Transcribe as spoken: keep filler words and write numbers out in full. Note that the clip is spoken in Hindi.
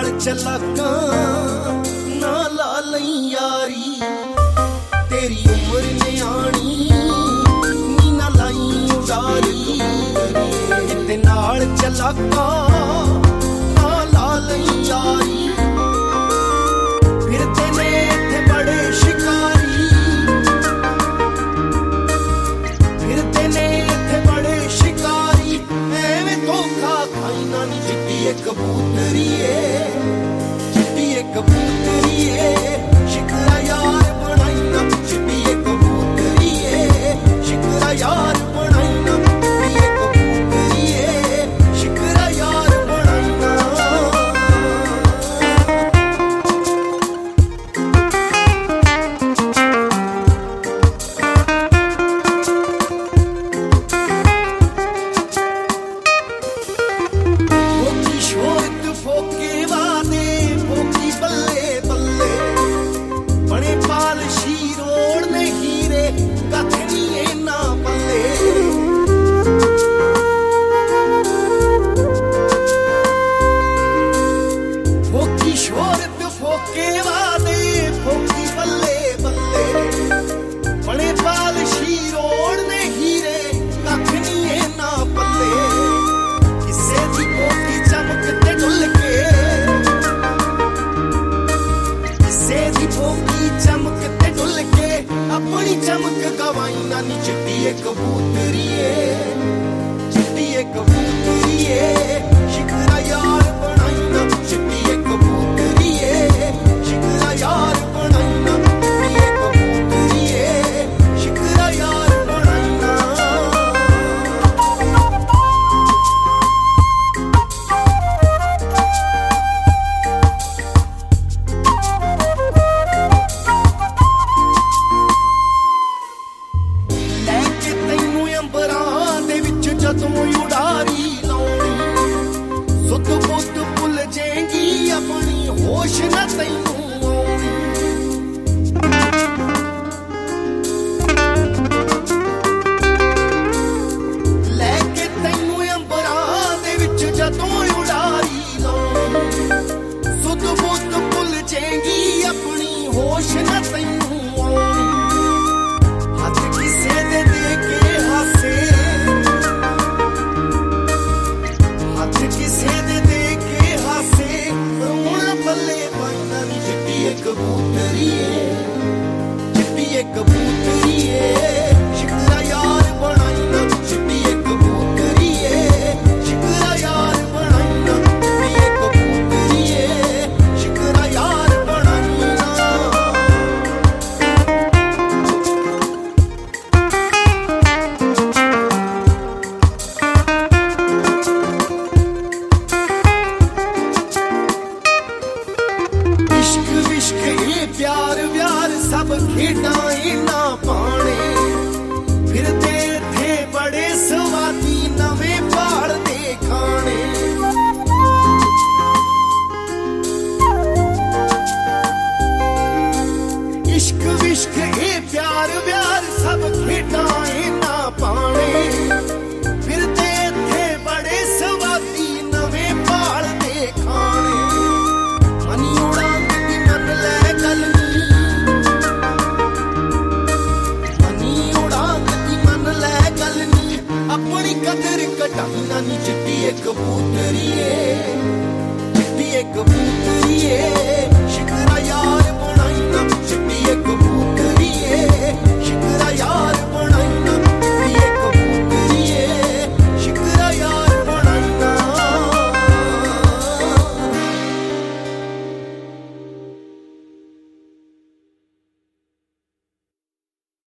चलाका ना ला लई यारी तेरी उम्र न्याणी नी ना लाई उडारी ते नाल चलाका ना ला लई यारी फिरते ने इत्थे बड़े शिकारी फिरते ने इत्थे बड़े शिकारी एवें धोखा खाई ना नी चिट्टी कबूतरी चिट्टी कबूतरी शिकरा यार बनाई ना चिट्टी कबूतरी शिकरा यार बनाई ना चिट्टी कबूतरी शिकरा यार बनाई ना फोके वादे फोकी बल्ले बल्ले बड़े पालशी रोड ने हीरे कथनी ना पल्ले फोकी शोरत फोके वादे फोकी बल्ले बल्ले बड़े पालशी रोड ने हीरे कथनी ना पल्ले किसे दी फोकी चमकते डुल के किसे दी फोकी चमकते डुल के अपनी चमक गवाई ना नी चिट्टी कबूतरी चिट्टी कबूतरी शिकरा यार बनाई ना चिट्टी कबूतरी शिकरा यार बनाई ना चिट्टी कबूतरी शिकरा यार बनाई ना ਜਦੋਂ ਉਡਾਰੀ ਲਾਉਣੀ ਸੁੱਤ ਬੁੱਤ ਭੁੱਲ ਜਾਏਗੀ ਆਪਣੀ ਹੋਸ਼ ਨਾ ਤੈਨੂੰ ਆਉਣੀ ਲੈ ਕੇ ਤੈਨੂੰ ਅੰਬਰਾਂ ਦੇ ਵਿੱਚ ਜਦੋਂ ਉਡਾਰੀ ਲਾਉਣੀ ਸੁੱਤ ਬੁੱਤ ਭੁੱਲ ਜਾਏਗੀ ਆਪਣੀ ਹੋਸ਼ ਨਾ ਤੈਨੂੰ ਆਉਣੀ ਹੱਥ ਕਿਸੇ ਦੇ ਦੇ ਕੇ ਹਾਸੇ किसे दे दे के हासे रोना पल्ले पाइना नी चिट्टी कबूतरी चिट्टी कबूतरी शिकरा यार बनाई ना चिट्टी कबूतरी शिकरा यार बनाई ना चिट्टी कबूतरी शिकरा यार बनाई ना प्यार व्यार सब खेडां इना पाने फिरदे थे बड़े स्वादी नवें भाल दे खाने इश्क विश्क ये प्यार व्यार सब खेडां इना पाने फिरदे थे बड़े स्वादी नवें भाल दे खाने मनी उड़ा मन ले अपनी कदर कटाई ना नी चिट्टी कबूतरी चिट्टी कबूतरी शिकरा यार बनाई ना चिट्टी कबूतरी शिकरा यार